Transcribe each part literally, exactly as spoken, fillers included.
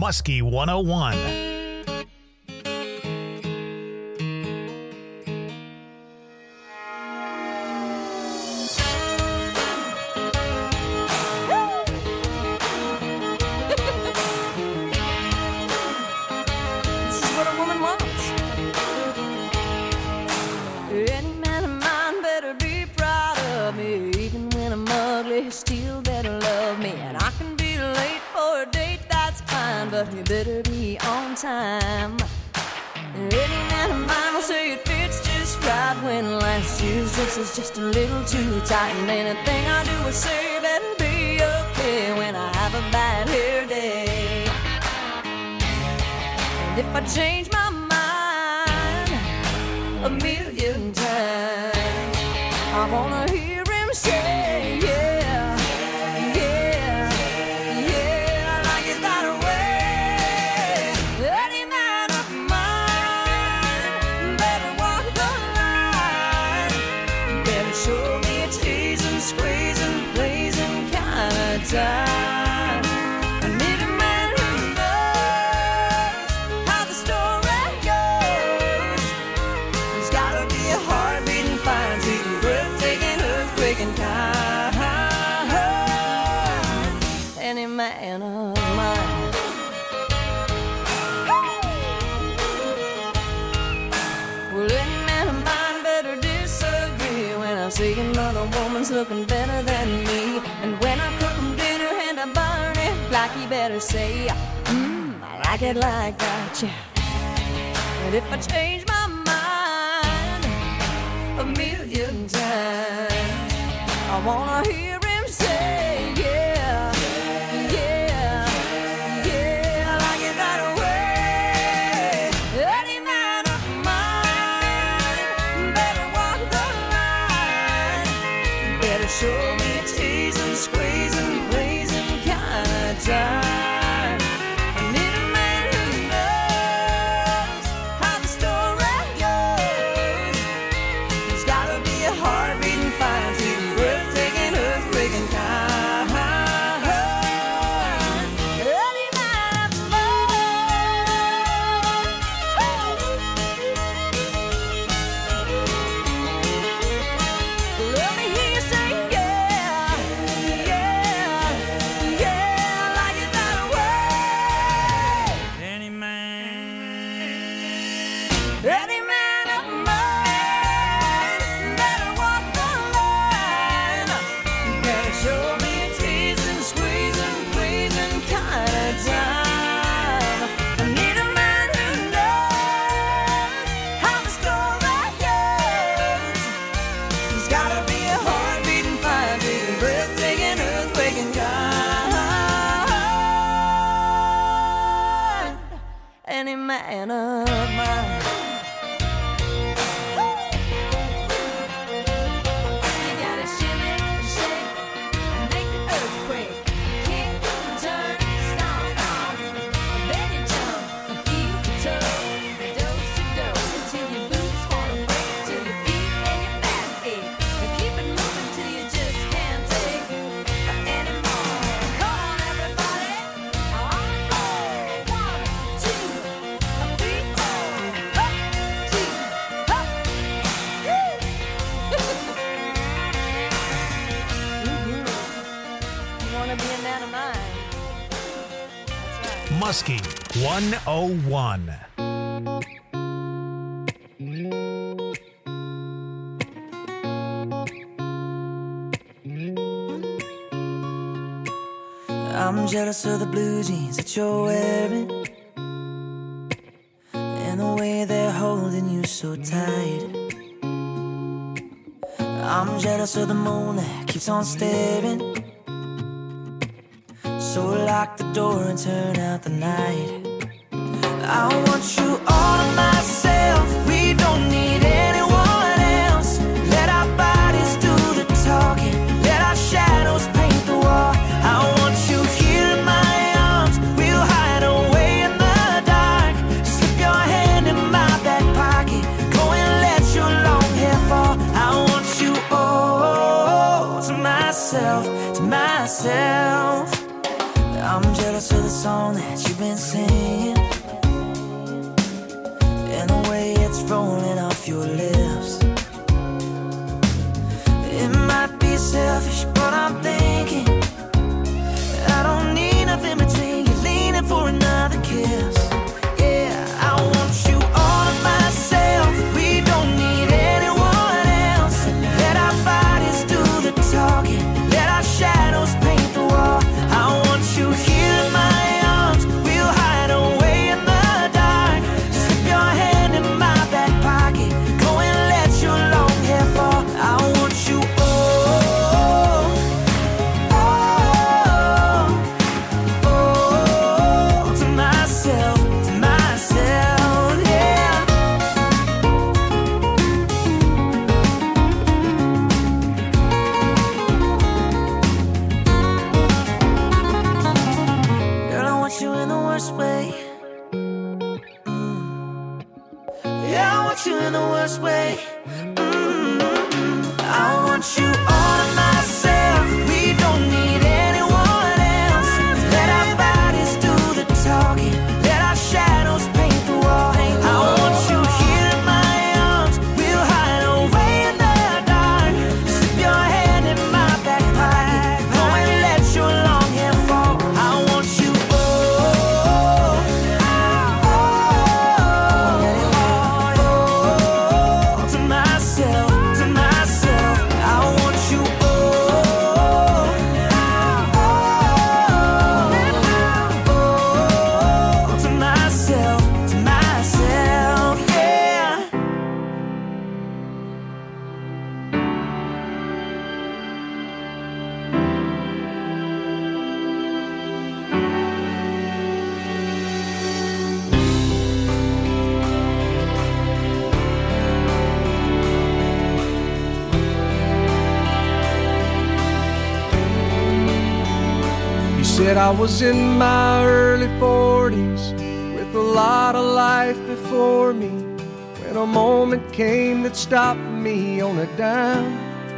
Muskie one oh one. But you better be on time. Any man of mine will say it fits just right when last year's dress is just a little too tight. And anything I do or say better be okay when I have a bad hair day. And if I change my mind a million times, I wanna hear him say, yeah. Time. I need a man who knows how the story goes. There's gotta be a heart-beating, fire-beating, breathtaking, earthquaking kind. Any man of mine. Well, any man of mine better disagree when I see another woman's looking better than me. And when I cook them dinner and I burn it, like you better say, mmm, I like it like that, yeah. And if I change my mind a million times, I wanna hear him say, yeah, yeah, yeah, I like it that way. Any man of mine better walk the line, better show me a teasing, squeezing, blazing kind of time. I need a man who knows how the story goes. There's gotta be a heart-beating, fire-beating, breathtaking, earthquaking kind. Any man of mine. Let me hear you say, yeah, yeah, yeah, I like it that way. Any man, Any man of mine better walk the line. Better show me a teasing, squeezing, pleasing kind of time. I need a man who knows how the story goes. There's gotta be a heart-beating, fire-beating, breathtaking, earthquaking kind. Any man of mine. You gotta shimmy, shake, make the earthquake. Kick, turn, stomp, stomp. Then you jump and keep your toe. Dose to dose until your boots wanna break, till your feet and your back ache. And keep it moving till you just can't take anymore. Come on, everybody, on the floor. One, two, three, four. Up, two, up. Woo! Mhm. You wanna be a man of mine? That's right. Muskie one oh one. I'm jealous of the blue jeans that you're wearing, and the way they're holding you so tight. I'm jealous of the moon that keeps on staring, so lock the door and turn out the night. I want you all to myself, we don't need anyone else. Let our bodies do the talking, let our shadows paint the wall. I want you here in my arms, we'll hide away in the dark. Slip your hand in my back pocket, go and let your long hair fall. I want you all to myself, to myself. I'm jealous of the song that you've been been singing, and the way it's rolling off your lips. It might be selfish, but I'm thinking I don't need nothing between you, leaning for another kiss. Yeah, I want you all to myself. We don't need anyone else. Let our bodies do the talking, let our shadows paint the wall. I want you here in my arms, we'll hide away in the dark. Slip your hand in my back pocket, go and let your long hair fall. I want you oh, oh, oh, to myself, to myself, yeah. Girl, I want you in the worst way. Mm. Yeah, I want you in the worst way. Mm. I want you all to myself. We don't need anyone else. Let our bodies do the talking, let our shadows paint the wall. I want you here in my arms, we'll hide away in the dark. Slip your hand in my back pocket, go and let your long hair fall. I want you oh, oh, oh, to myself, to myself. I want you oh, oh, to myself, to myself, yeah. He said I was in my early forties with a lot of life before me, when a moment came that stopped me on a dime.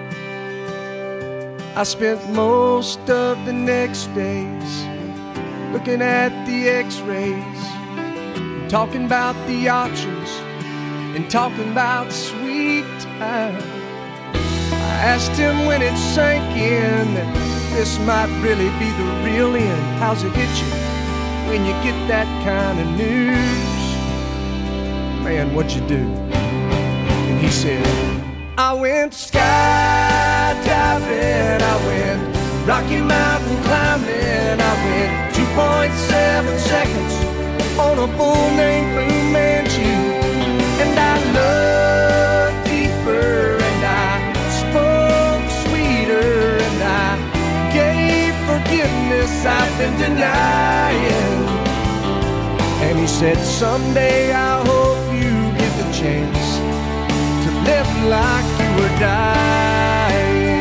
I spent most of the next days looking at the x-rays, talking about the options and talking about sweet time. I asked him when it sank in that this might really be the real end. How's it hit you when you get that kind of news? Man, what'd you do? And he said, I went skydiving, I went Rocky Mountain climbing, I went two point seven seconds on a bull named Blue Manchu. And I looked deeper and I spoke sweeter and I gave forgiveness I've been denying. And he said, someday I hope you get the chance to live like you were dying.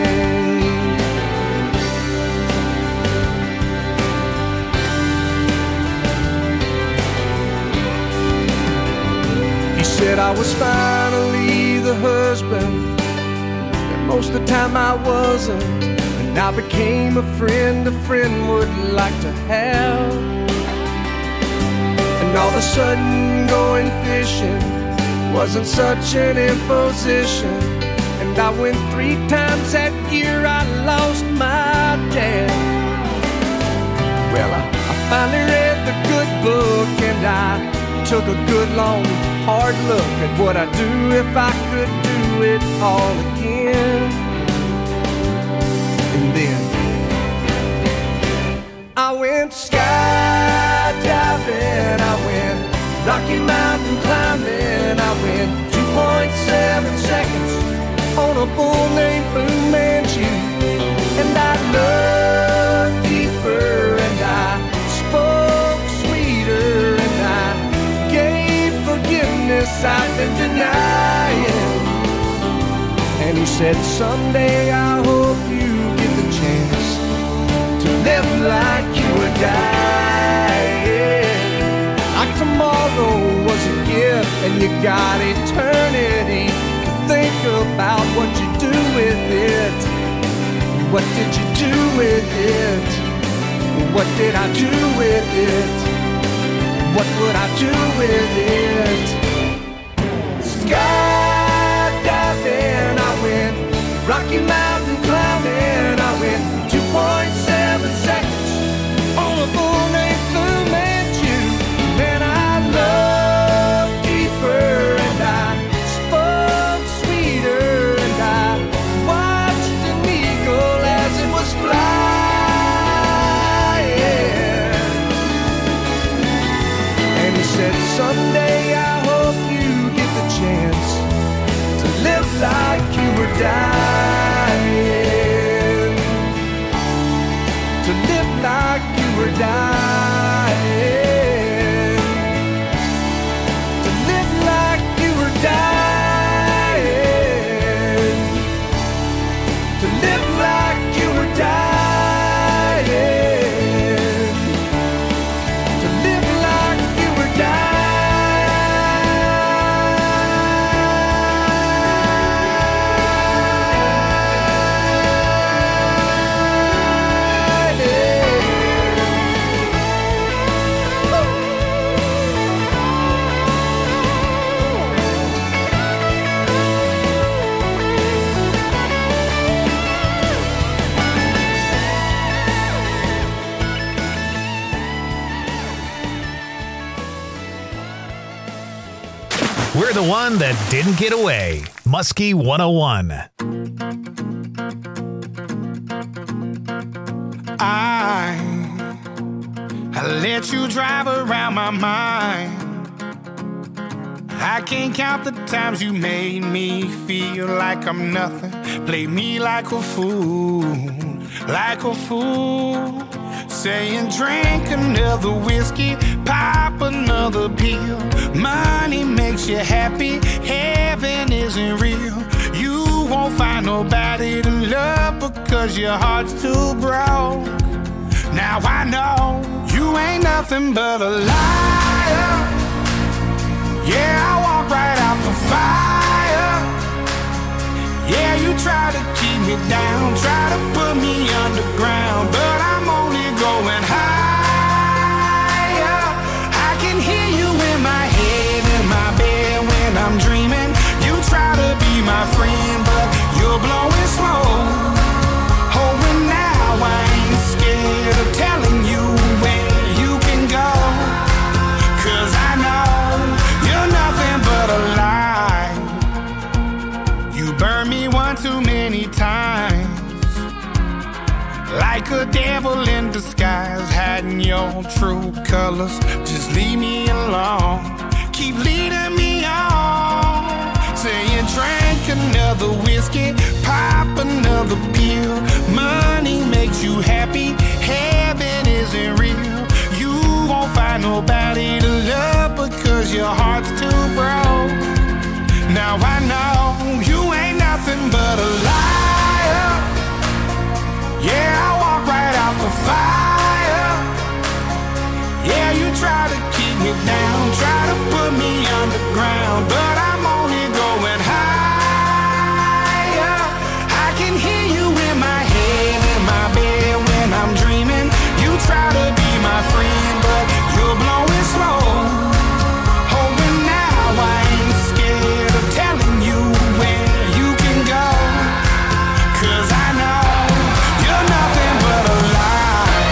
He said I was finally the husband that most of the time I wasn't, and I became a friend a friend would like to have. And all of a sudden going fishing wasn't such an imposition, and I went three times that year, I lost my dad. Well, I, I finally read the good book, and I took a good long hard look at what I'd do if I could do it all again. And then I went skydiving, I went Rocky Mountain climbing, I went two point seven seconds on a bull named Blue Manchu. And I looked deeper and I spoke sweeter and I gave forgiveness I've been denying. And he said, someday I hope you get the chance to live like you were dying. Like tomorrow was a gift and you got eternity to think about what you do with it. What did you do with it? What did I do with it? said, someday I hope you get the chance to live like you were dying, to live like you were dying, to live like you were dying, to live like you were dying. We're the one that didn't get away. Muskie one oh one. I, I let you drive around my mind. I can't count the times you made me feel like I'm nothing. Play me like a fool, like a fool. Saying drink another whiskey, pop another pill. Money makes you happy, heaven isn't real. You won't find nobody to love because your heart's too broke. Now I know you ain't nothing but a liar. Yeah, I walk right out the fire. Yeah, you try to keep me down, try to put me underground, but I'm only going higher. I can hear you in my head, in my bed when I'm dreaming. You try to be my friend, but you're blowing smoke. Oh, and now I ain't scared of telling you where you can go, 'cause I know you're nothing but a lie. You burned me one too many times, like a devil in disguise, hiding your true colors. Just leave me alone, keep leading me on. Saying drink another whiskey, pop another pill. Money makes you happy, heaven isn't real. You won't find nobody to love because your heart's too broke. Now I know you ain't nothing but a liar. Yeah, I walk right out the fire. Yeah, you try to keep me down, try to put me underground, but I'm only going higher. I can hear you in my head, in my bed when I'm dreaming. You try to be my friend, but you're blowing smoke. Oh, and now I ain't scared of telling you where you can go, 'cause I know you're nothing but a lie.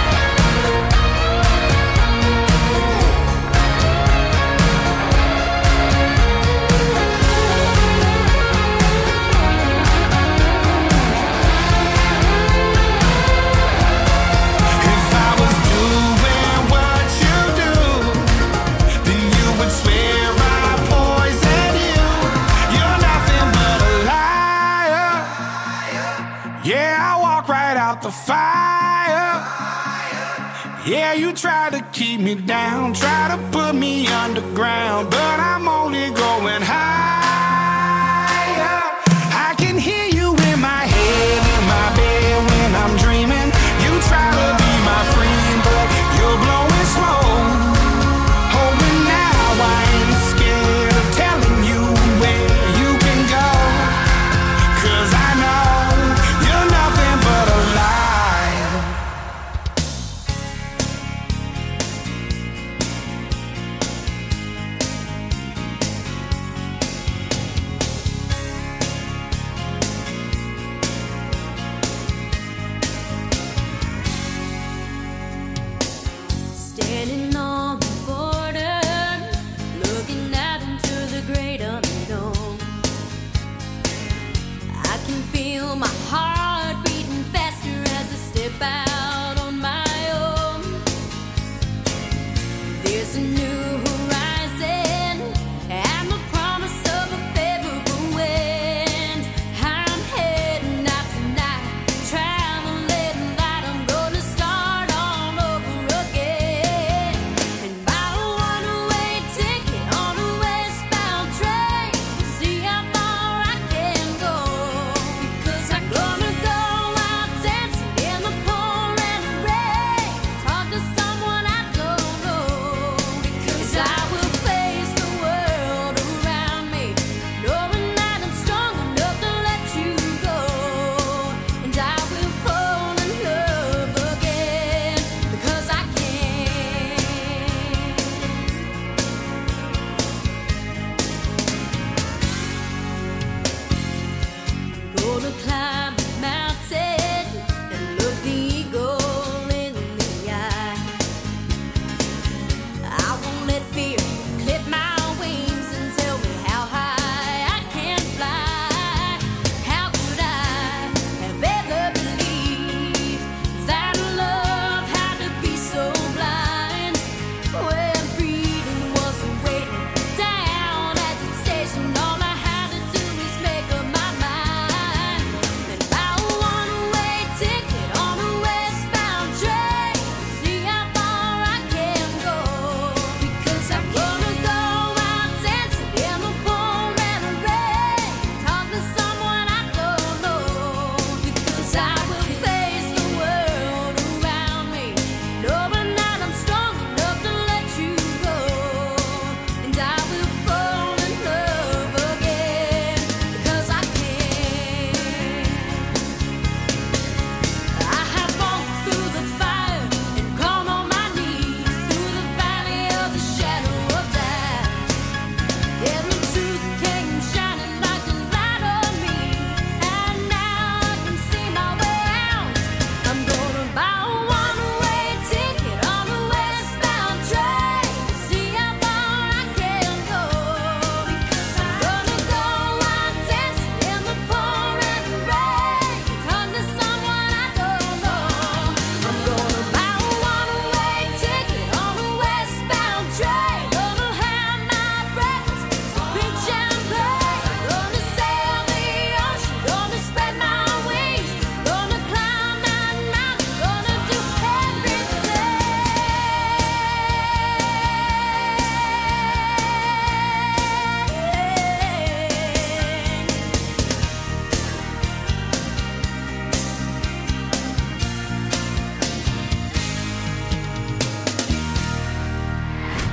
If I was doing what you do, then you would swear I poisoned you. You're nothing but a liar. Yeah, I walk right out the fire. Yeah, you try to keep me down, try to put me underground, but I'm only going higher. I can hear you in my head, in my bed when I'm dreaming. You try to be my friend, but you're blowing smoke. Oh, and now I ain't scared of telling you where you can go, 'cause I know you're nothing but a lie. Standing on the border, looking out into the great unknown. I can feel my heart beating faster as I step out on my own. There's a new horizon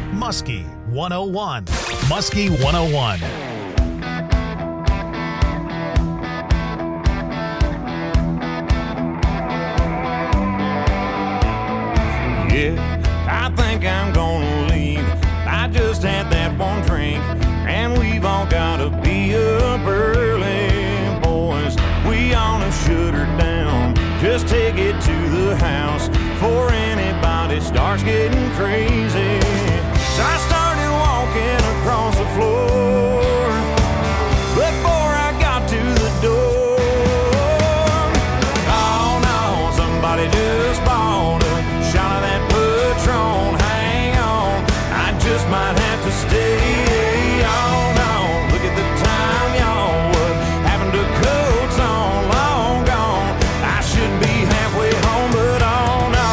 Muskie one oh one. Muskie one oh one. Yeah, I think I'm gonna leave. I just had that one drink, and we've all gotta be up early, boys. We ought to shut her down. Just take it to the house before anybody starts getting crazy. So I started walking across the floor before I got to the door. Oh no, somebody just bought a shot of that Patron. Hang on, I just might have to stay. Oh no, look at the time, y'all. What happened to coats on? Long gone. I should be halfway home, but oh no.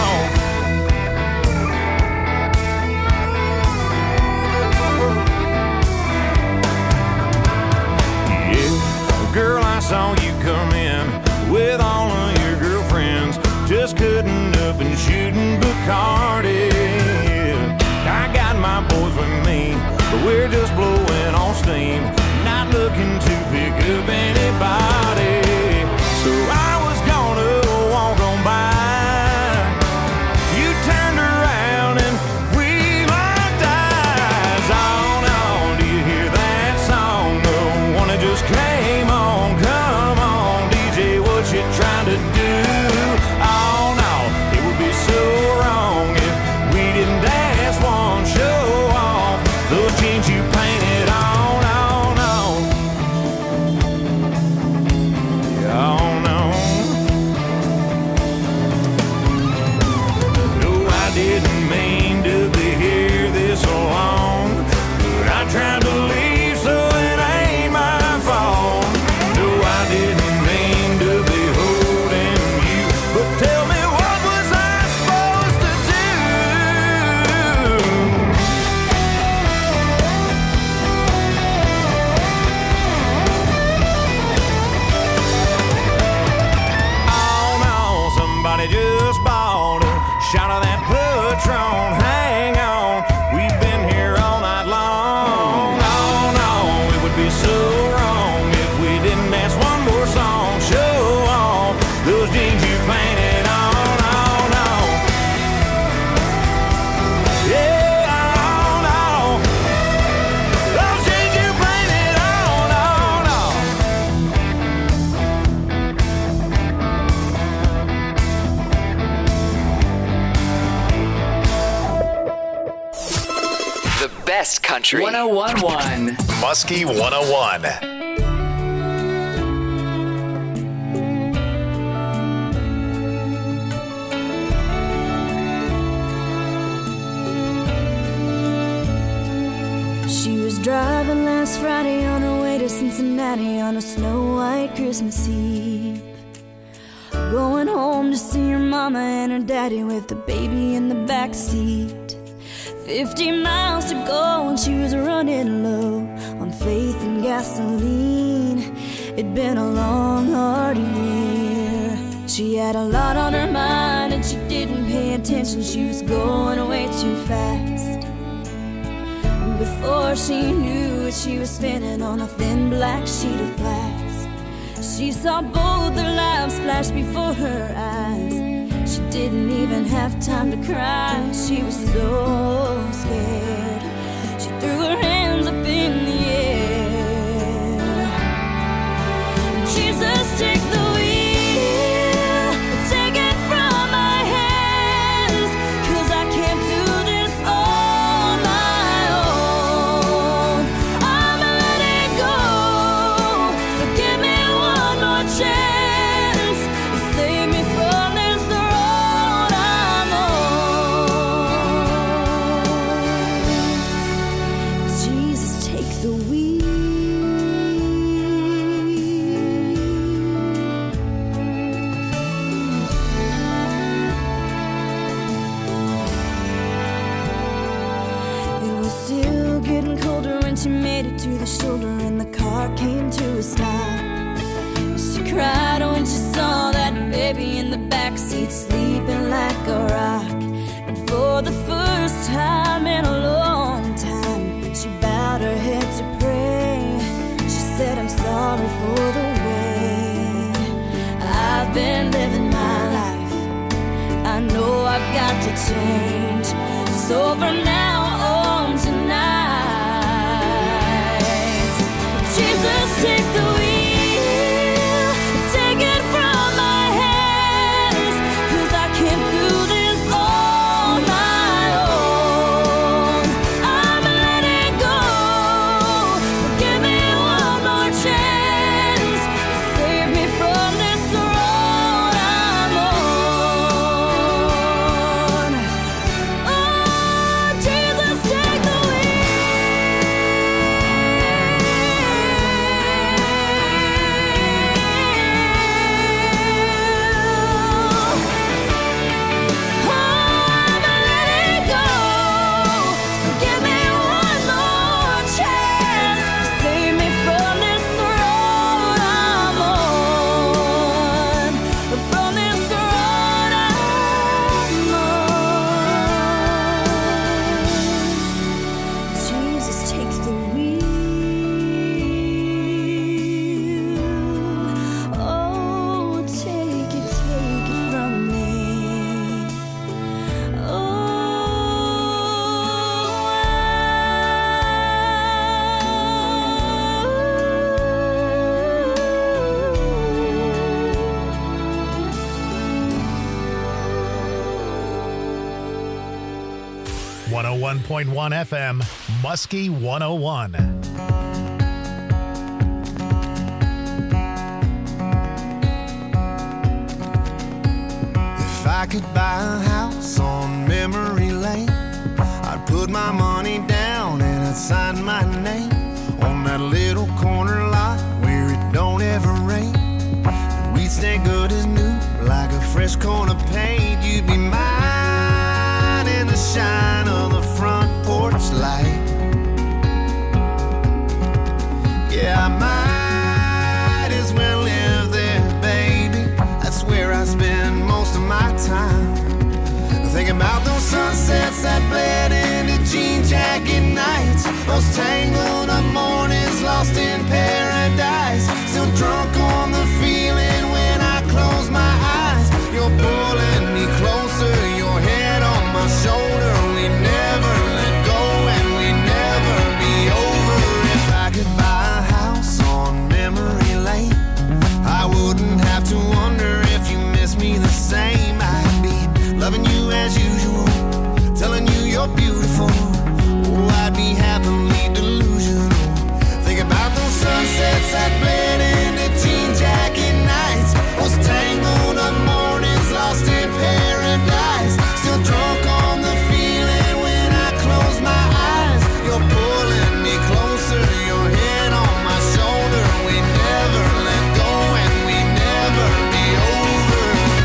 Yeah, girl, I saw you come in with all of your girlfriends, just cutting up and shooting Bacardi. I got my boys with me, but we're just blowing on steam, not looking to pick up anybody. So I was gonna walk on by. You turned around and we locked eyes. Oh no, do you hear that song? The one that just came on. Come on, D J, what you trying to do? Oh no, it would be so wrong if we didn't dance one, show off those jeans you painted on. Oh no, yeah, oh no. No, I didn't mean to be here this long, but I tried to leave, so it ain't my fault. No, I didn't mean to be holding you, but tell me, what was I supposed to do? Oh no, somebody just bought a shot of that Patron. Hang on, we've been here all night long. Oh no, it would be so wrong if we didn't dance one more song. Show off those jeans you painted on. Oh no, yeah, oh no, those jeans you painted on. Oh no. The best country. one oh one point one. Muskie one oh one. She was driving last Friday on her way to Cincinnati on a snow-white Christmas Eve, going home to see her mama and her daddy with the baby in the back seat. Fifty miles to go and she was running low on faith and gasoline. It'd been a long, hard year. She had a lot on her mind and she didn't pay attention. She was going way too fast. And before she knew it, she was spinning on a thin black sheet of glass. She saw both their lives flash before her eyes. She didn't even have time to cry. She was so scared. She threw her hands up in the air. Jesus, take the wheel, take it from my hands, 'cause I can't do this on my own. I'm letting go, so give me one more chance to save me from this road I'm on. Jesus, take the wheel. It was still getting colder when she made it to the shoulder and the car came to a stop. She cried when she saw that baby in the backseat sleeping like a rock. And for the first time in a long to change. So from now on tonight, Jesus, take the wheel, take it from my hands, 'cause I can't do this on my own. I'm letting go, so give me one more chance, save me from this road I'm on. Oh, Jesus, take the one oh one point one F M, Muskie one oh one. If I could buy a house on memory lane, I'd put my money down and I'd sign my name on that little corner lot where it don't ever rain. And we'd stay good as new, like a fresh coat of paint. You'd be mine in the shine of the front porch light. Yeah, I might as well live there, baby. That's where I spend most of my time. Thinking about those sunsets that bled into jean jacket nights, those tangled up mornings lost in paradise. Still drunk on the feeling when I close my eyes. You're pulling me closer, your head on my shoulder. We never let go and we never be over. If I could buy a house on memory lane, I wouldn't have to wonder if you miss me the same. I'd be loving you as usual, telling you you're beautiful. Oh, I'd be happily delusional. Think about those sunsets that bled into jean jacket nights, those tangled up mornings lost in paradise. Still drunk on the feeling when I close my eyes. You're pulling me closer, your head on my shoulder. We never let go and we never be over.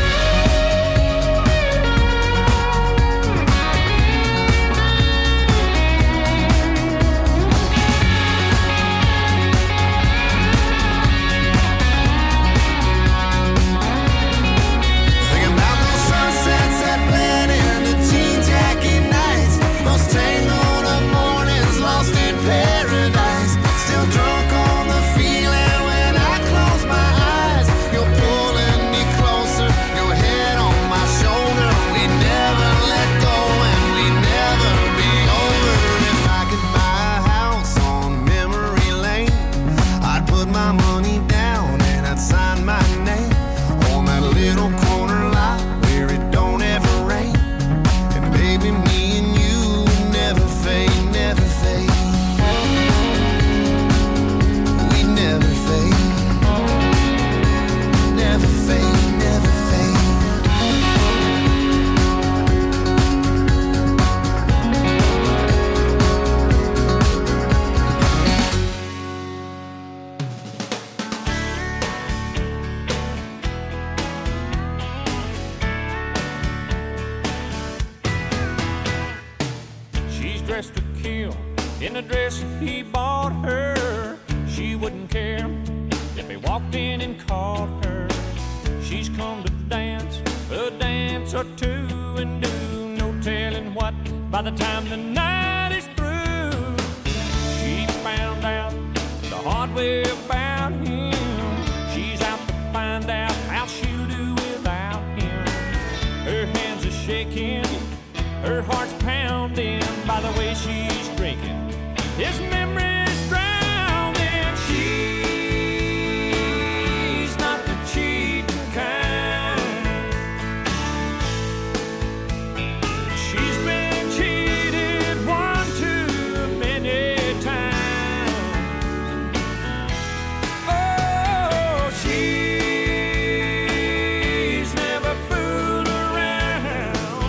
Thinking about those sunsets that bled into jean jacket nights, those tangled up mornings lost in paradise. Still drunk on the feeling when I close my eyes. You're pulling me closer, your head on my shoulder. We never let go and we never be over. If I could buy a house on memory lane, I'd put my money down and I'd sign my name on that little corner lot where it don't ever rain. And baby, me and you never fade, never fade. We never fade, never fade, never fade. She's dressed to kill in a dress he bought her. She wouldn't care if he walked in and caught her. She's come to dance a dance or two and do no telling what by the time the night is through. She found out the hard way about him. She's out to find out how she'll do without him. Her hands are shaking heart's pounding by the way she's drinking. His memory's drowning. She's not the cheating kind. She's been cheated one too many times. Oh, she's never fooled around.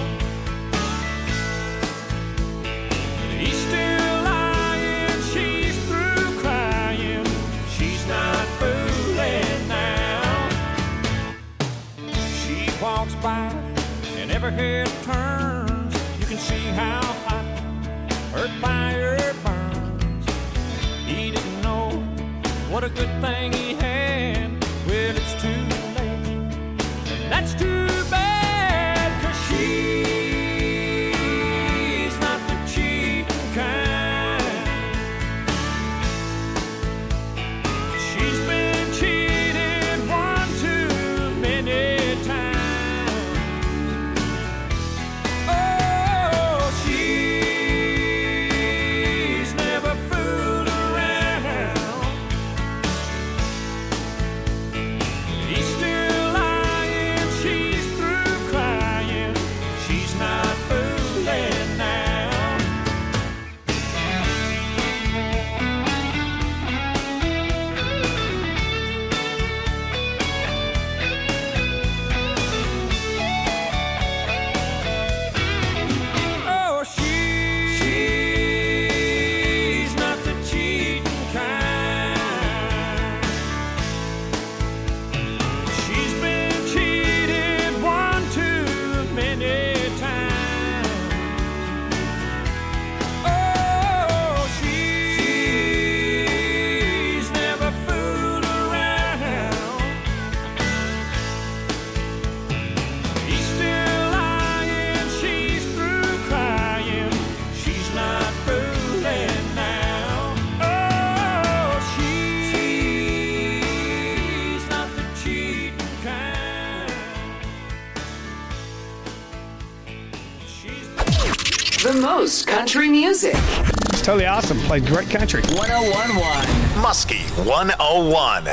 He's still lying, she's through crying. She's not fooling now. She walks by and every head turns. You can see how hot her fire burns. He didn't know what a good thing he had. Well, it's too late, and that's too bad, 'cause she's not the cheating kind. She's been cheated one too many times. Oh, she's never fooled around. He's still lying, she's through crying. She's not fooling now. Oh, she's not the cheating kind. She's been cheated one too many times. Oh, she's never fooled around. He's still lying, she's through crying. She's not fooling now. Oh, she's not the cheating kind. She's The most country music. It's totally awesome. Played great country. one oh one point one Muskie one oh one.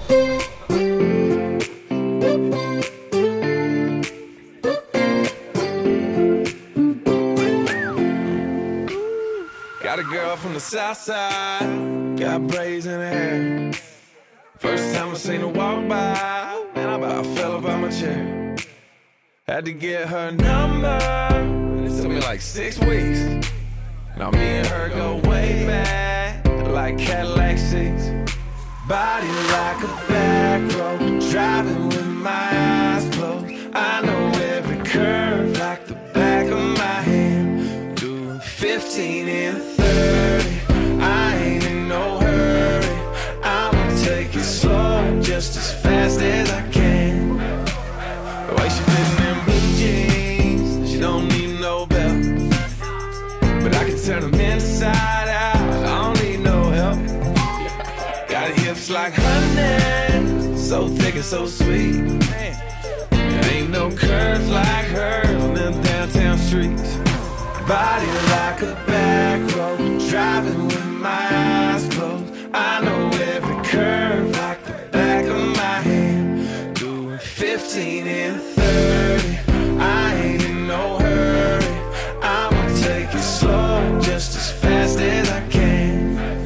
Got a girl from the south side, got braids in her hair. First time I seen her walk by, man, I about fell up out my chair. Had to get her number, it took me like six weeks. Now me and her go way back, like Cadillac seats. Body like a back road, driving with my eyes closed. I know every curve like the back of my hand. Doing fifteen and thirty, I ain't in no hurry. I'ma take it slow, just as fast as I can. The way she fitting in blue jeans, she don't need no belt. But I can turn them inside out, I don't need no help. Got hips like honey, so thick and so sweet. There ain't no curves like hers on them downtown streets. Body like a back road, driving with my eyes closed. I know every curve like the back of my hand. Doing fifteen and thirty, I ain't in no hurry. I'ma take it slow, just as fast as I can.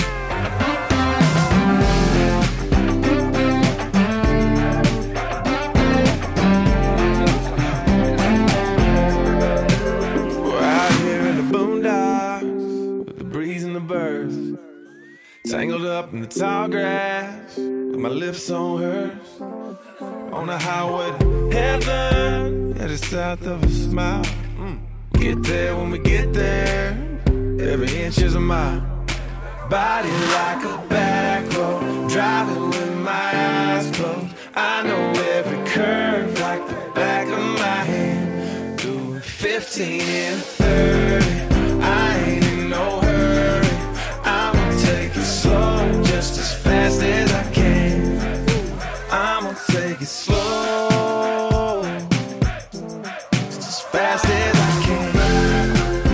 We're out here in the boondocks with the breeze and the birds, tangled up in the tall grass with my lips on hers. On the highway to heaven, headed south of a smile. Mm. Get there when we get there, every inch is a mile. Body like a back road, driving with my eyes closed. I know every curve like the back of my hand. Doing fifteen and thirty, I ain't in no hurry. I'ma take it slow, just as fast as I can. I'ma take it slow, just as fast as I can.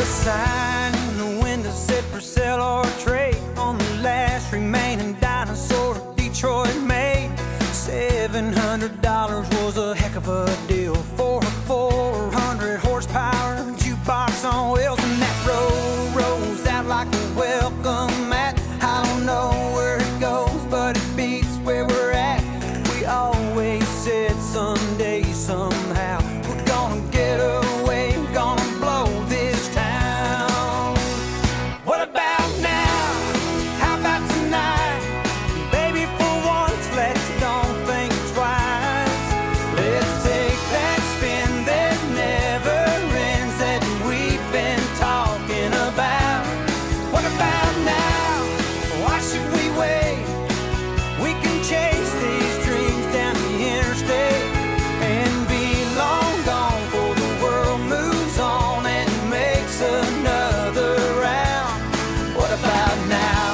sign in the window said for sale or trade on the last remaining dinosaur Detroit made. Seven hundred dollars was a heck of a deal for a four hundred horsepower jukebox on wheels, and that road rolls out like a welcome mat. I don't know where it goes, but it beats where we're at. We always said someday, somehow, we're gonna get away, gonna blow this town. What about now? How about tonight? Baby, for once, let's don't think twice. Let's take that spin that never ends that we've been talking about. What about now? Why should we wait? We can chase these dreams down the interstate and be long gone before the world moves on and makes another round. What about now?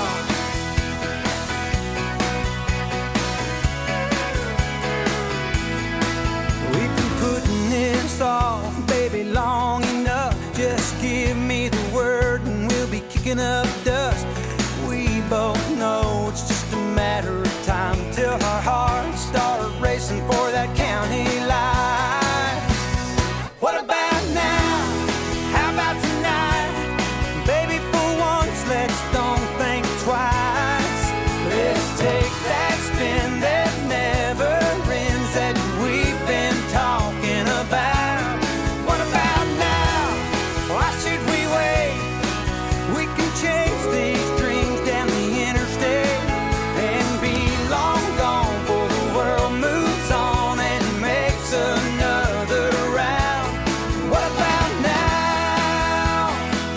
We've been putting this off, baby, long enough. Just give me the word and we'll be kicking up dust. We both know it's just a matter of time till our hearts start racing for that county line. What about now? How about tonight? Baby, for once, let's don't think twice. Let's take that spin that never ends that we've been talking about. What about now? Why should we wait? We can chase these dreams down the interstate and be long gone before the world moves on and makes another round. What about now?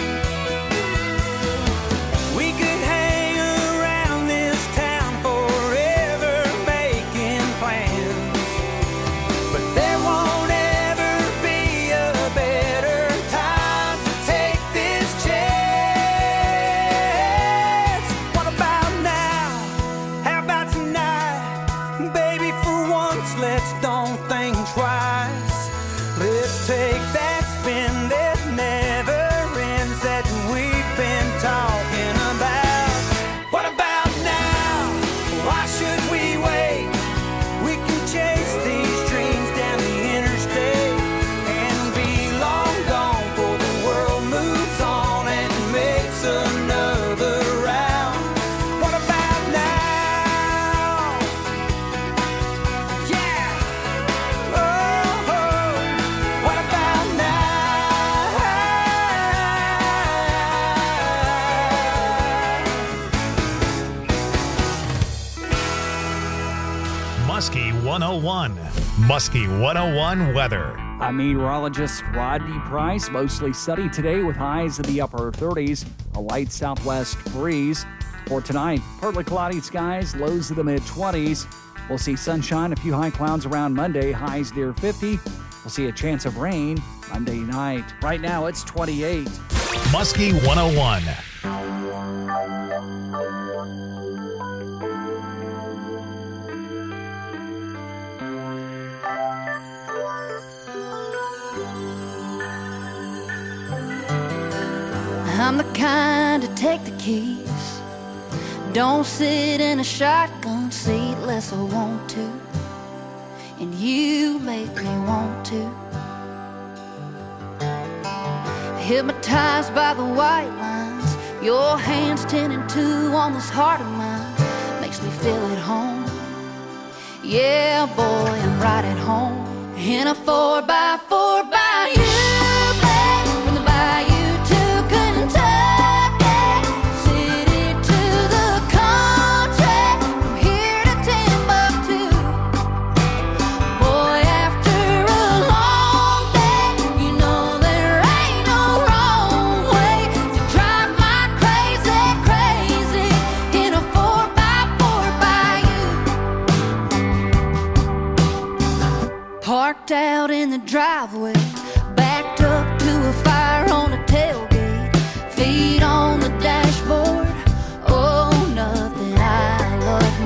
We could hang around this town forever making plans, but there won't ever be a better time to take this chance. What about now? How about tonight? Baby, for once, let's don't think twice. Let's take that spin that never ends that we've been talking about. What about now? Why should we wait? We can chase these dreams down the interstate and be long gone before the world moves on and makes another round. What about now? Yeah. Oh, oh. What about now? Muskie one oh one. Muskie one oh one weather. I'm meteorologist Rodney Price. Mostly sunny today with highs in the upper thirties, a light southwest breeze. For tonight, partly cloudy skies, lows in the mid-twenties. We'll see sunshine, a few high clouds around Monday, highs near fifty. We'll see a chance of rain Monday night. Right now, it's twenty-eight. Muskie one oh one. I'm the kind to take the keys. Don't sit in a shotgun seat unless I want to. And you make me want to. Hypnotized by the white lines, your hands ten and two on this heart of mine. Makes me feel at home. Yeah, boy, I'm right at home. In a four by four by you, babe, from the bayou to Kentucky, city to the country, from here to Timbuktu. Boy, after a long day, you know there ain't no wrong way to drive my crazy, crazy in a four by four by you. Parked out in the driveway, backed up to a fire on a tailgate, feet on the dashboard. Oh, nothing I love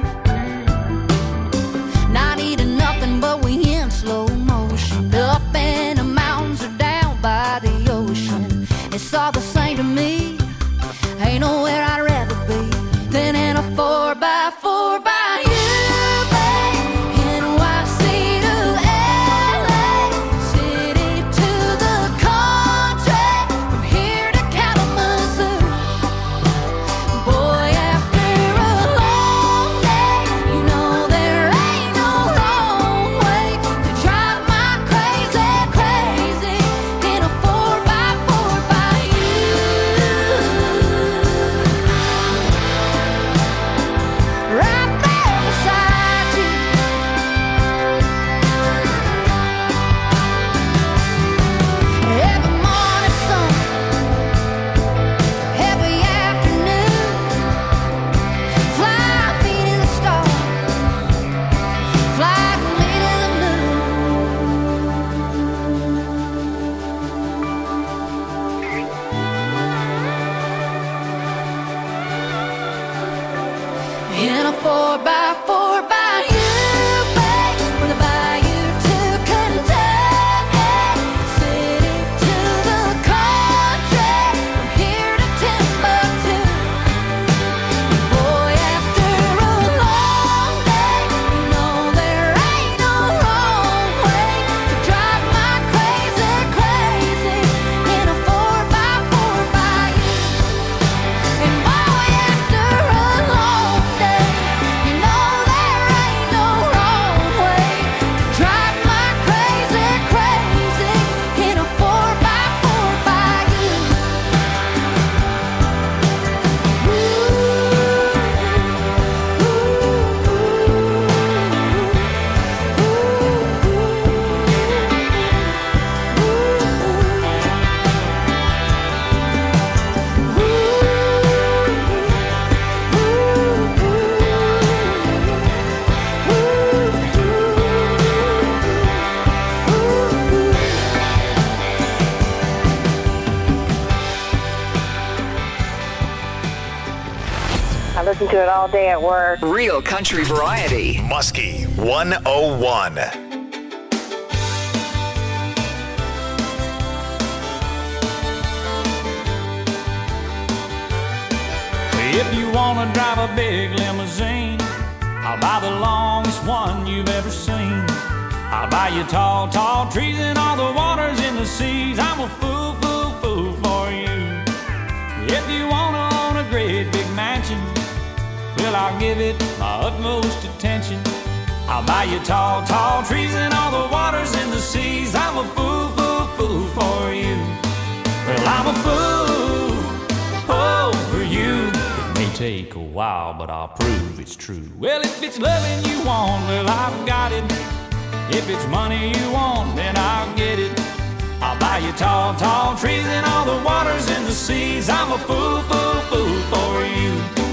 more. Not eating nothing, but we in slow motion, up in the mountains or down by the ocean. It's all the same to me. Ain't nowhere I'd rather be than in a four by four by you, babe. N Y C to L A, city to the country, from here to Kalamazoo. Boy, after a long day, you know there ain't no wrong way to drive my crazy, crazy in a four by four by you. Right there beside you. Every morning sun, every afternoon, fly me to the stars, fly me to the moon. In a four by four by you, babe, from the bayou to Kentucky, city to the country, from here to Timbuktu. Boy, after a long day, you know there ain't no wrong way to drive my crazy, crazy in a four by four by you. And boy, after a long day, you know there ain't no wrong way to drive my crazy, crazy in a four by four by you. I listen to it all day at work. Real country variety. Muskie one oh one. If you wanna drive a big limousine, I'll buy the longest one you've ever seen. I'll buy you tall, tall trees and all the waters in the seas. I'm a fool, fool, fool for you. If you wanna own a great big mansion, well, I'll give it my utmost attention. I'll buy you tall, tall trees and all the waters in the seas. I'm a fool, fool, fool for you. Well, I'm a fool, oh, for you. It may take a while, but I'll prove it's true. Well, if it's loving you want, well, I've got it. If it's money you want, then I'll get it. I'll buy you tall, tall trees and all the waters in the seas. I'm a fool, fool, fool for you.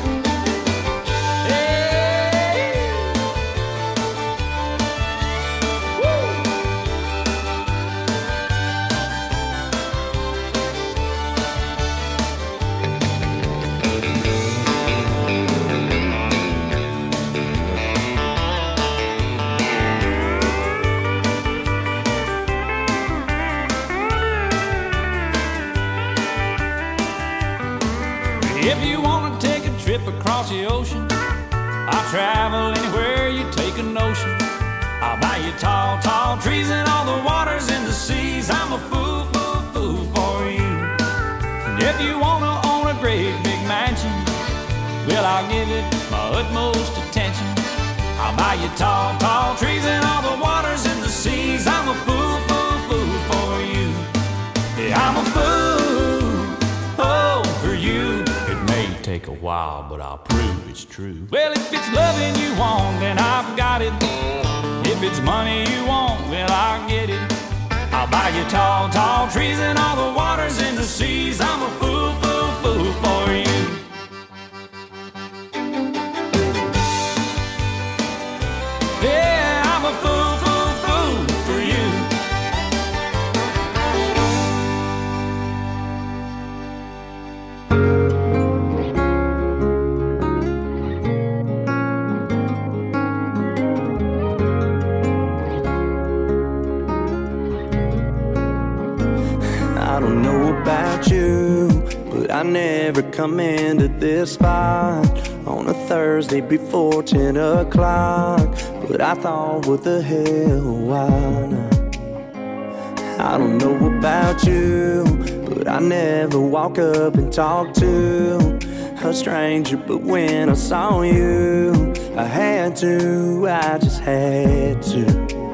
If you want to take a trip across the ocean, I'll travel anywhere you take a notion. I'll buy you tall, tall trees and all the waters in the seas. I'm a fool, fool, fool for you. And if you want to own a great big mansion, well, I'll give it my utmost attention. I'll buy you tall, tall trees and all the waters in the seas. I'm a fool, fool, fool for you. Yeah, I'm a fool, oh, for you. Take a while, but I'll prove it's true. Well, if it's loving you want, then I've got it. If it's money you want, well, I'll get it. I'll buy you tall, tall trees and all the waters in the seas. I'm a fool, fool, fool for you. Yeah, I'm a fool, fool, fool for you. I don't know about you, I never come into this spot on a Thursday before ten o'clock. But I thought, what the hell, why not? I don't know about you, but I never walk up and talk to a stranger. But when I saw you, I had to, I just had to.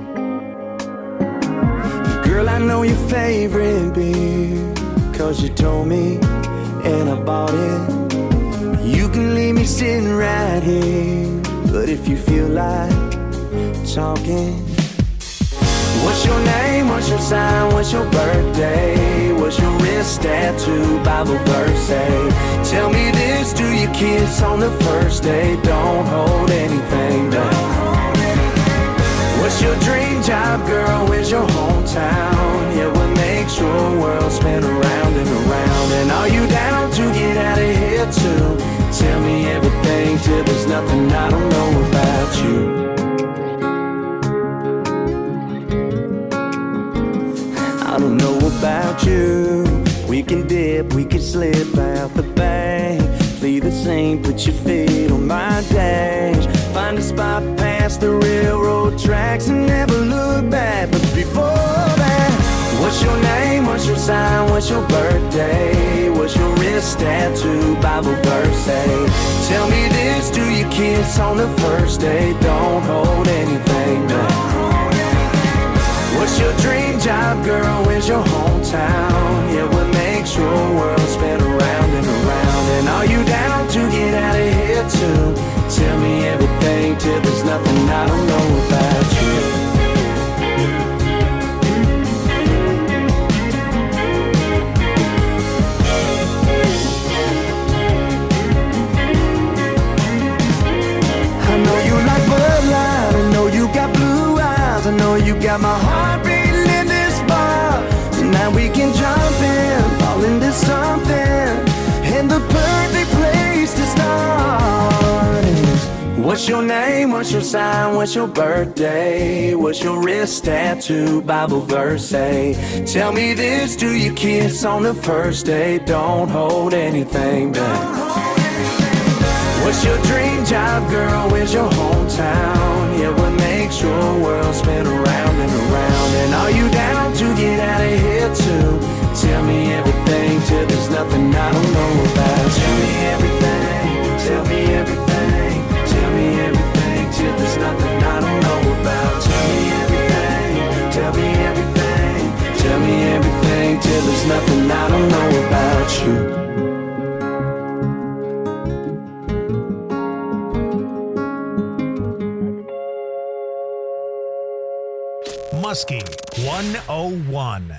Girl, I know your favorite beer, cause you told me, and I bought it. You can leave me sitting right here, but if you feel like talking, what's your name, what's your sign, what's your birthday, what's your wrist tattoo, Bible verse say? Tell me this, do you kiss on the first day? Don't hold anything back. What's your dream job, girl, where's your hometown? Yeah, what makes your world spin around and around? And are you down to get out of here too? Tell me everything till there's nothing I don't know about you. I don't know about you. We can dip, we can slip out the bank, flee the scene, put your feet on my dash, find a spot past the railroad tracks and never look back. But before that, what's your name, what's your sign, what's your birthday, what's your wrist tattoo, Bible verse say? Tell me this, do you kiss on the first day? Don't hold anything back. What's your dream job, girl, where's your hometown? Yeah, what makes your world spin around and around? And are you down to get out of here too? Tell me everything till there's nothing I don't know about you. I know you like Bud Light, I know you got blue eyes, I know you got my heart beating in this bar. Tonight we can jump in, fall into something, and the perfect place to start is, what's your name, what's your sign, what's your birthday, what's your wrist tattoo, Bible verse say? Tell me this, do you kiss on the first day? Don't hold anything back. What's your dream job, girl, where's your hometown? Yeah, what makes your world spin around and around? And are you down to get out of here too? Tell me everything till there's nothing I don't know about. Tell me everything, tell me everything, tell me everything till there's nothing I don't know about. Tell me everything, tell me everything, tell me everything till there's nothing I don't know about you. Muskie one oh one.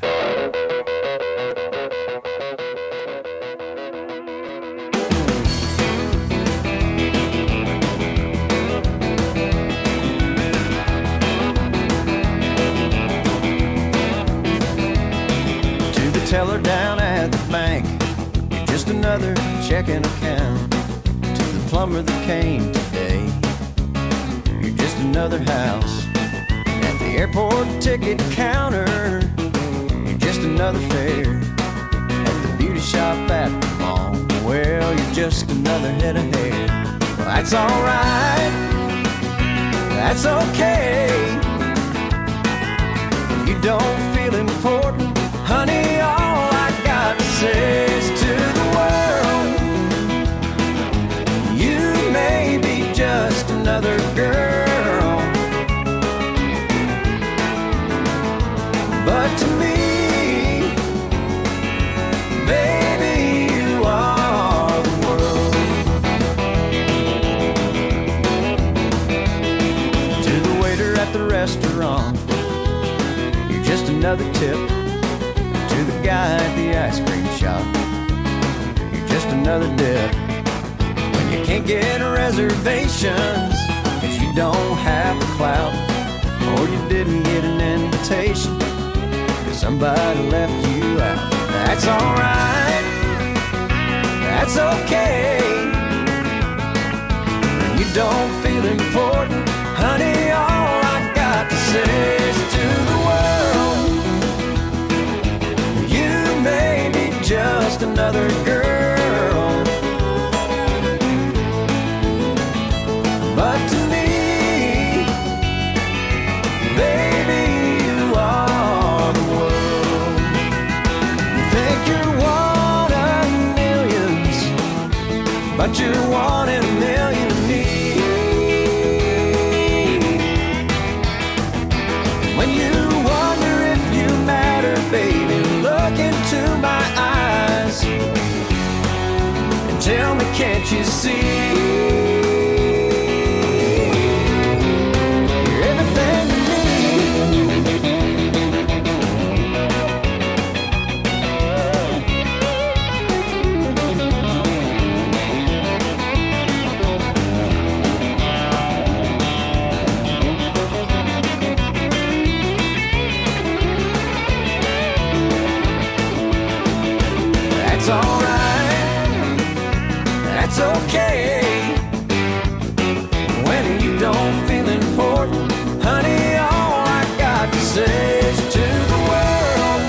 To the teller down at the bank, you're just another checking account. To the plumber that came today, you're just another house. The airport ticket counter, you're just another fare. At the beauty shop at the mall, well, you're just another head of hair. Well, that's alright, that's okay. You don't feel important, honey, all I got to say is to the world, you may be just another girl, but to me, baby, you are the world. To the waiter at the restaurant, you're just another tip. To the guy at the ice cream shop, you're just another dip. When you can't get reservations, 'cause you don't have the clout, or you didn't get an invitation, somebody left you out. That's alright, that's okay. You don't feel important, honey, all I got to say is to the world, you may be just another girl, but you're one in a million to me. When you wonder if you matter, baby, look into my eyes and tell me, can't you see? That's okay when you don't feel important, honey. All I got to say is to the world,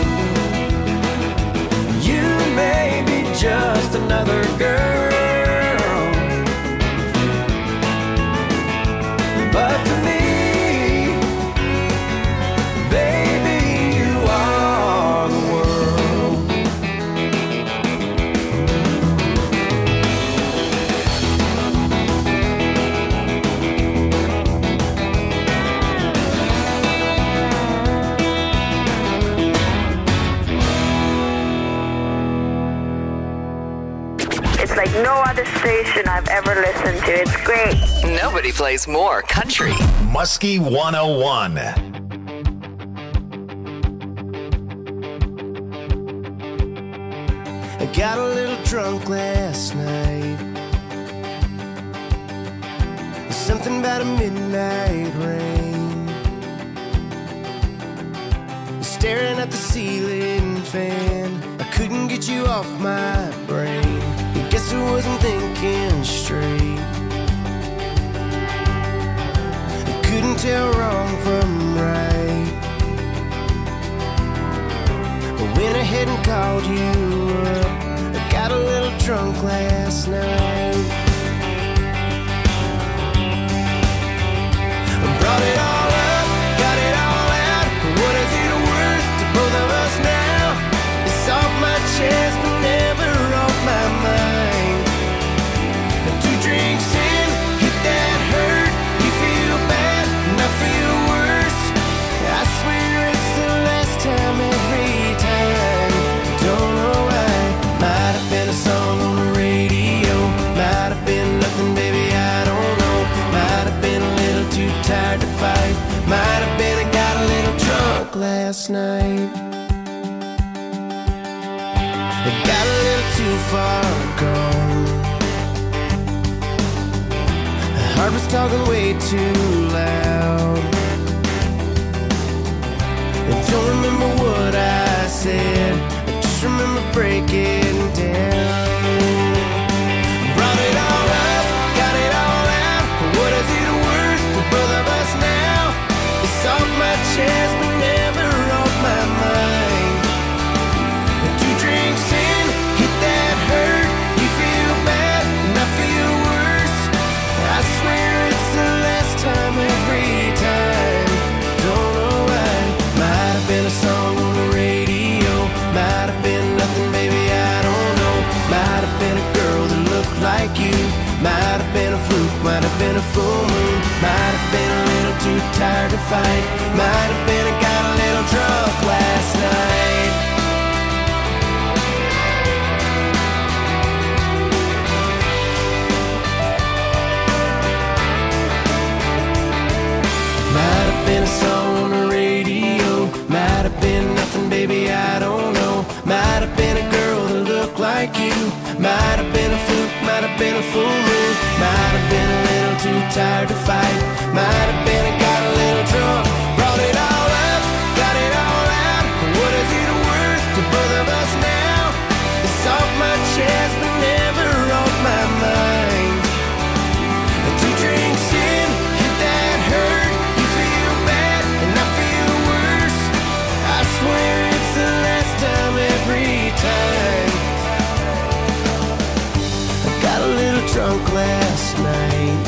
you may be just another girl, but to me, baby, you are the world. Like no other station I've ever listened to. It's great. Nobody plays more country. Muskie one oh one. I got a little drunk last night. There's something about a midnight rain, staring at the ceiling fan. I couldn't get you off my brain. Guess I wasn't thinking straight. I couldn't tell wrong from right. I went ahead and called you up. I got a little drunk last night. I brought it all up, got it all out. What is it worth to both of us now? It's off my chest but never off my mind. Drinks in, hit that hurt. You feel bad, and I feel worse. I swear it's the last time every time. Don't know why. Might have been a song on the radio. Might have been nothing, baby, I don't know. Might have been a little too tired to fight. Might have been I got a little drunk last night. I got a little too far gone. Heart was talking way too loud. I don't remember what I said, I just remember breaking down. Brought it all up, got it all out. What is it worth to both of us now? It's off my chest but never off my mind. Two drinks in, hit that hurt. You feel bad and I feel worse. I swear it's the last time every time. Don't know why. Might have been a song on the radio. Might have been nothing, baby, I don't know. Might have been a girl that looked like you. Might have been a fluke, might have been a full moon. Might have been a little too tired to fight. Might have been I got a little drunk last night. Might have been a song on the radio. Might have been nothing, baby, I don't know. Might have been a girl that looked like you. Might have been a fluke, might have been a full moon. Might have been a little too tired to fight. Might have been I got a little drunk. Brought it all up, got it all out. What is it worth to both of us now? It's off my chest but never off my mind. Two drinks in, hit that hurt. You feel bad and I feel worse. I swear it's the last time every time. I got a little drunk last night.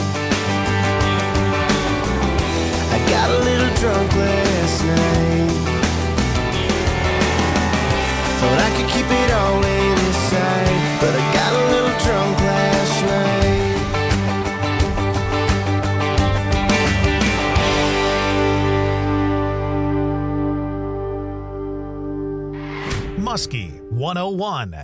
I got a little drunk last night. Thought I could keep it all inside, but I got a little drunk last night. one oh one.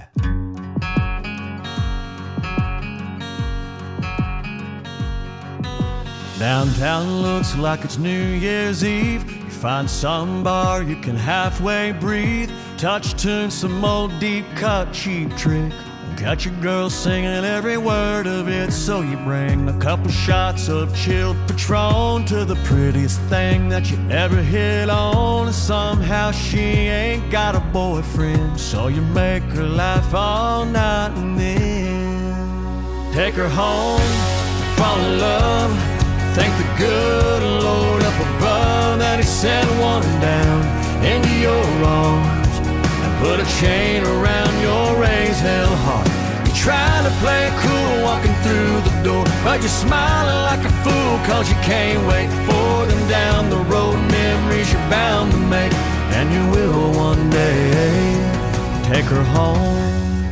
Downtown looks like it's New Year's Eve. You find some bar you can halfway breathe. Touch tune, some old deep cut cheap trick. Got your girl singing every word of it, so you bring a couple shots of chilled Patron to the prettiest thing that you ever hit on. And somehow she ain't got a boyfriend, so you make her laugh all night and then take her home, fall in love. Thank the good Lord up above that he sent one down into your arms and put a chain around your raised hell heart. You're trying to play it cool walking through the door, but you're smiling like a fool cause you can't wait for them down the road. Memories you're bound to make, and you will one day take her home.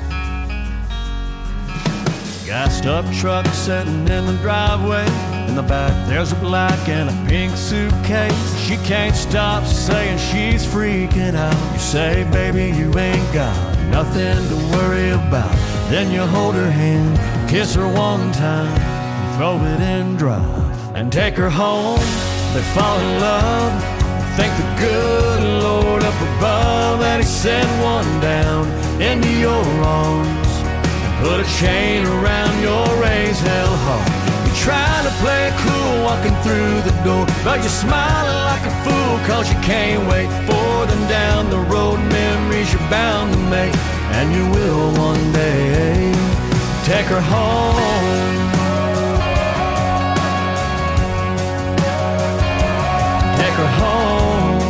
Gassed up truck sitting in the driveway. In the back there's a black and a pink suitcase. She can't stop saying she's freaking out. You say, baby, you ain't got nothing to worry about. Then you hold her hand, kiss her one time, and throw it in drive and take her home. They fall in love. Thank the good Lord up above that he sent one down into your arms. Put a chain around your raised hell heart. You're trying to play it cool walking through the door, but you're smiling like a fool cause you can't wait for them down the road. Memories you're bound to make, and you will one day take her home. Take her home.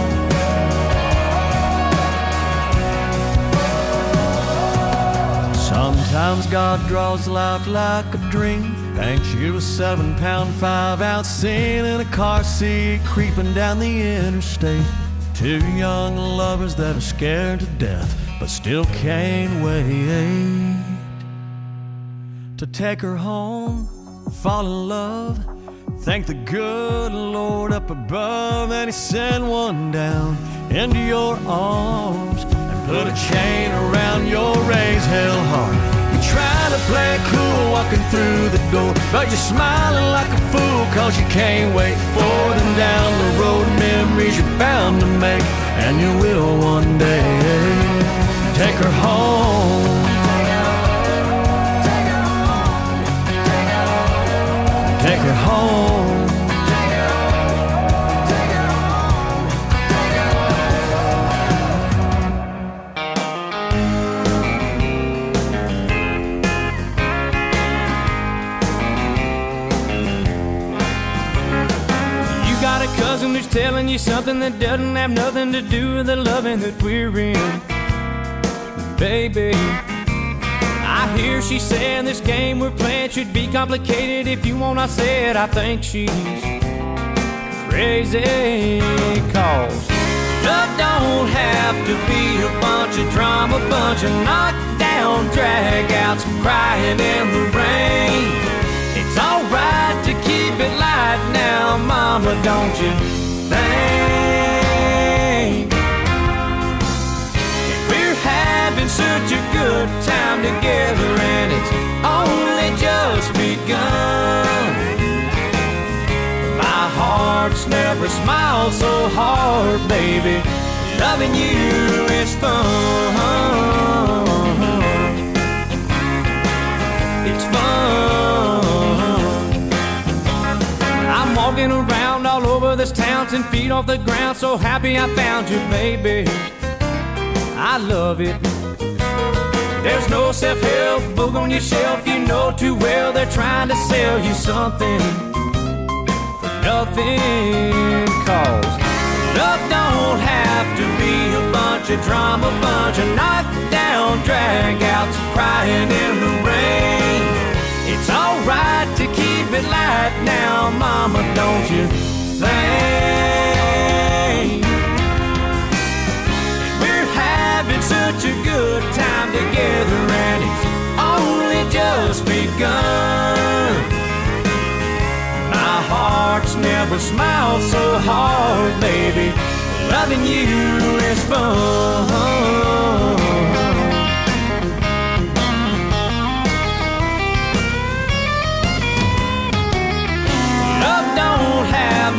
Sometimes God draws life like a dream. Thanks you a seven pound five ounce scene in a car seat creeping down the interstate. Two young lovers that are scared to death but still can't wait to take her home, fall in love. Thank the good Lord up above that he sent one down into your arms and put a chain around your raised hell heart. You're trying to play it cool walking through the door, but you're smiling like a fool cause you can't wait for them down the road. Memories you're bound to make, and you will one day take her home. Take her home. Cousin who's telling you something that doesn't have nothing to do with the loving that we're in. Baby, I hear she saying this game we're playing should be complicated. If you want, I said I think she's crazy. Cause love don't have to be a bunch of drama, bunch of knockdown drag-outs, crying in the rain. It's alright to keep it light now, mama, don't you think? We're having such a good time together, and it's only just begun. My heart's never smiled so hard, baby. Loving you is fun. It's fun. I'm walking around all over this town, ten feet off the ground, so happy I found you, baby. I love it. There's no self-help book on your shelf, you know too well they're trying to sell you something for nothing. Cause love don't have to be a bunch of drama, bunch of knockdown drag-outs, crying in the rain. It's alright to keep it light now, mama, don't you think? We're having such a good time together, and it's only just begun. My heart's never smiled so hard, baby. Loving you is fun.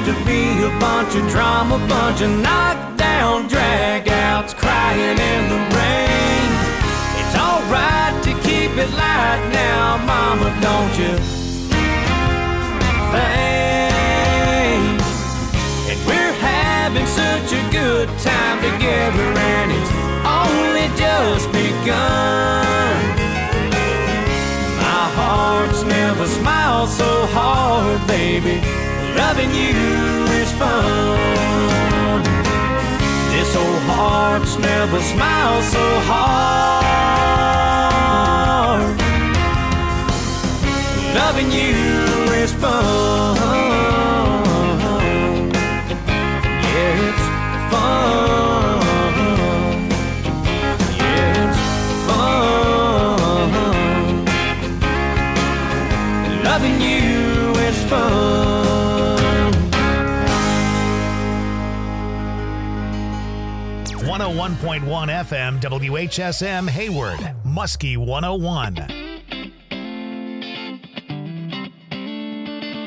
to be a bunch of drama, bunch of knockdown dragouts crying in the rain. It's alright to keep it light now, mama, don't you think? And we're having such a good time together, and it's only just begun. My heart's never smiled so hard, baby. Loving you is fun. This old heart's never smiled so hard. Loving you is fun. Yeah, it's fun. Yeah, it's fun. Loving you is fun. one oh one point one F M W H S M Hayward, Muskie one oh one.